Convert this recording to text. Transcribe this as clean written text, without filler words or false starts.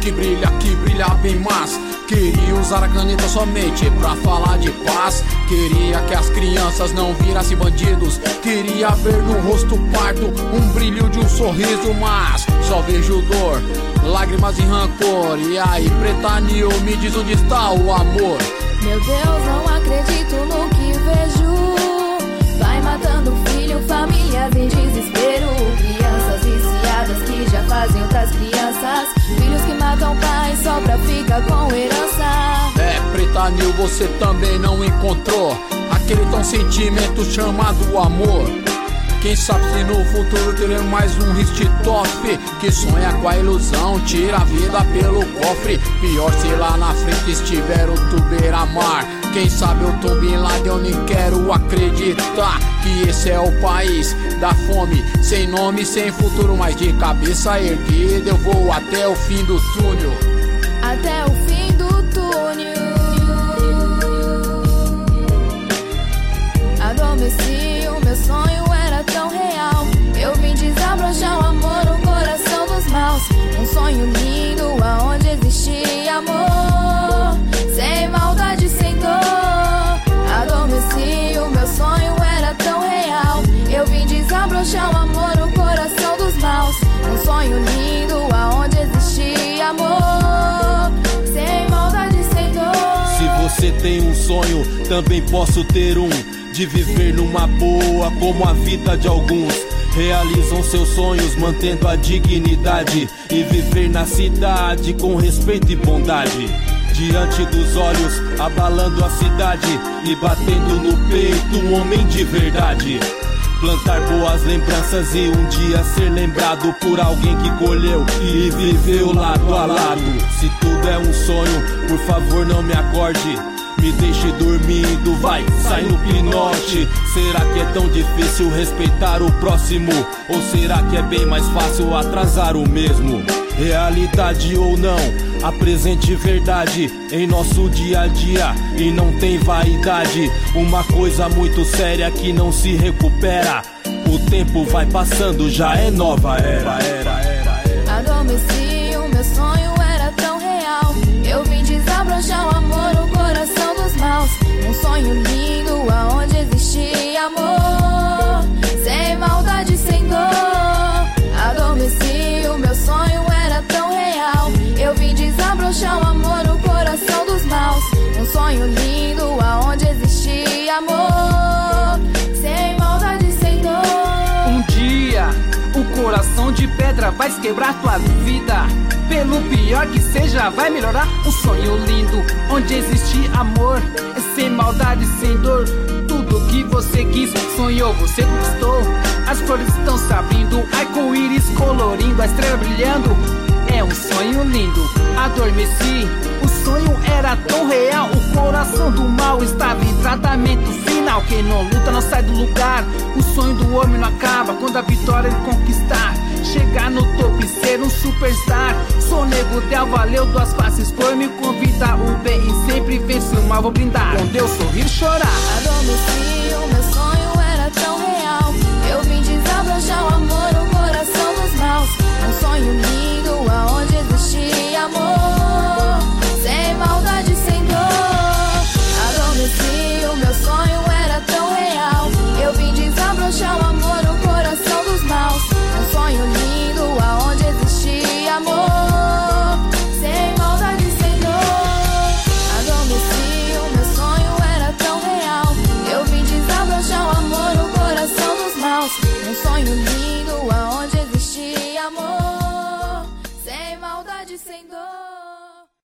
que brilha bem mais. Queria usar a caneta somente pra falar de paz. Queria que as crianças não virassem bandidos. Queria ver no rosto pardo um brilho de um sorriso, mas só vejo dor, lágrimas e rancor. E aí, Preta Nil, me diz onde está o amor. Meu Deus, não acredito no que vejo. Vai matando filho, famílias em desespero. Crianças viciadas que já fazem outras crianças. Filhos que matam pais só pra ficar com herança. É, Preta Nil, você também não encontrou aquele tão sentimento chamado amor. Quem sabe se no futuro teremos mais um Richthofen que sonha com a ilusão, tira a vida pelo cofre. Pior se lá na frente estiver o Tubeiramar. Quem sabe eu tô Bin Laden, eu nem quero acreditar que esse é o país da fome, sem nome, sem futuro, mas de cabeça erguida eu vou até o fim do túnel. Até o fim do túnel. Adormeci, o meu sonho era tão real. Eu vim desabrochar o amor no coração dos maus. Um sonho lindo aonde existia amor, sem maldade, sem dor. Adormeci, o meu sonho era tão real. Eu vim desabrochar o amor no coração dos maus. Um sonho lindo aonde existia amor, sem maldade, sem dor. Se você tem um sonho, também posso ter um, de viver numa boa como a vida de alguns. Realizam seus sonhos mantendo a dignidade e viver na cidade com respeito e bondade. Diante dos olhos, abalando a cidade e batendo no peito um homem de verdade. Plantar boas lembranças e um dia ser lembrado por alguém que colheu e viveu lado a lado. Se tudo é um sonho, por favor não me acorde, me deixe dormindo, vai, sai no pinote. Será que é tão difícil respeitar o próximo? Ou será que é bem mais fácil atrasar o mesmo? Realidade ou não, apresente verdade em nosso dia a dia e não tem vaidade. Uma coisa muito séria que não se recupera. O tempo vai passando, já é nova era. Adormeci, o meu sonho era tão real. Eu vim desabrochar o amor no coração dos maus. Um sonho lindo aonde existia amor, sem maldade, sem dor. Adormeci, o meu sonho era tão real. Eu vim desabrochar o amor no coração dos maus. Um sonho lindo aonde existia amor, sem maldade, sem dor. Um dia o coração de pedra vai se quebrar tua vida. Pelo pior que seja, vai melhorar. Um sonho lindo, onde existe amor, sem maldade, sem dor. Tudo que você quis, sonhou, você conquistou. As flores estão se abrindo, arco-íris colorindo, a estrela brilhando. É um sonho lindo, adormeci. O sonho era tão real, o coração do mal estava em tratamento final. Quem não luta não sai do lugar. O sonho do homem não acaba quando a vitória ele conquistar. Chegar no topo e ser um superstar. Sou nego del, valeu duas faces por me convidar. O bem e sempre vence o mal, vou brindar. Com Deus sorrir e chorar. Adormeci, o meu sonho era tão real.